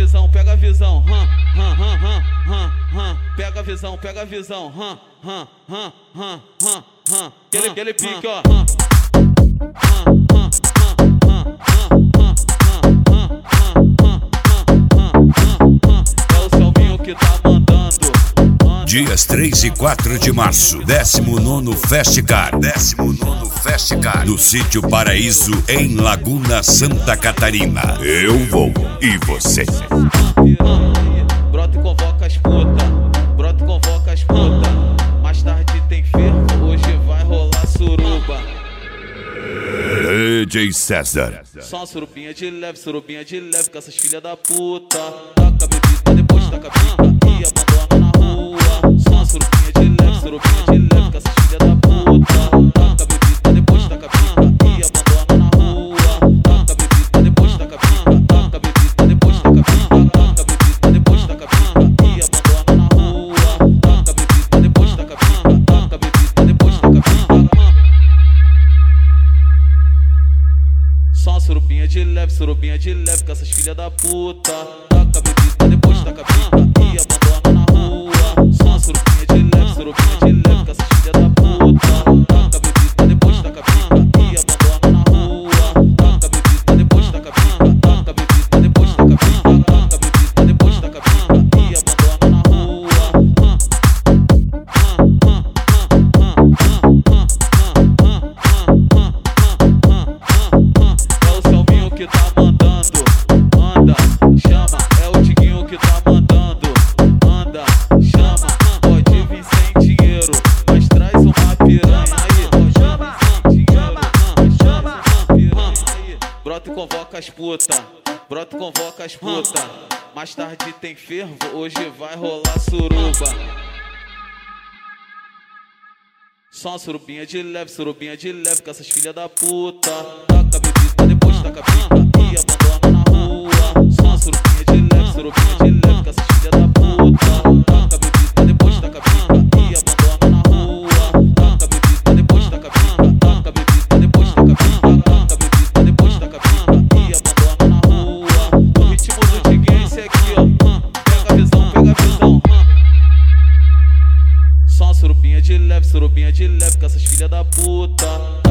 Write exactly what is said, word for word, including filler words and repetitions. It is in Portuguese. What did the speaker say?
visão, pega a visão, hum, hum, hum, hum, hum, hum. Pega a visão, pega a visão, hum, hum, hum, hum, hum, hum. Aquele, aquele pique, ó. Hum, hum, hum, hum, hum, hum, é o Selminho que tá mandando. Dias três e quatro de março, décimo nono Festcar, décimo nono Festcar, no Sítio Paraíso, em Laguna, Santa Catarina. Eu vou e você. Brota e convoca as puta, brota e convoca as puta. Mais tarde tem fervo, hoje vai rolar suruba. D J César. Só uma surubinha de leve, surubinha de leve com essas filhas da puta. Taca a bebida, depois taca a pica e abandona na rua. Só uma surubinha de leve, surubinha de leve com essas filhas da puta. Taca a bebida, depois taca a pica e abandona na rua. Taca a bebida, depois taca a pica. Taca a bebida, depois taca a pica. Taca a bebida, depois taca a pica e abandona na rua. Taca a bebida, depois taca a pica. Taca a bebida, depois taca a pica. Só uma surubinha de leve, surubinha de leve com essas filhas da puta. Taca a bebida, depois taca a pica e abandona na rua. Só uma surubinha de leve, surubinha de leve com essas filhas da puta. Taca a bebida, depois taca a pica e abandona na rua. Taca a bebida, depois taca a pica. Taca a bebida, depois taca a pica. Taca a bebida, depois taca a pica e abandona na rua. Que tá mandando, manda, chama, é o Diguinho que tá mandando, manda, chama, pode vir sem dinheiro, mas traz uma piranha aí, chama, chama, chama, piranha aí, brota e convoca as puta, brota e convoca as puta, mais tarde tem fervo, hoje vai rolar suruba. Só uma surubinha de leve, surubinha de leve com essas filhas da puta. Taca a bebida, depois taca a pica e abandona na rua. Só uma surubinha de leve, surubinha de leve com essas filhas da puta. Taca a bebida, depois taca a pica e abandona na rua. Taca a bebida, depois taca a pica. Taca a bebida, depois taca a pica. Taca a bebida, depois taca a pica e abandona na rua. O ritmo do Diguinho é esse aqui, ó. Pega a visão, pega a visão. Só uma surubinha de leve, surubinha de leve com essas filhas da puta.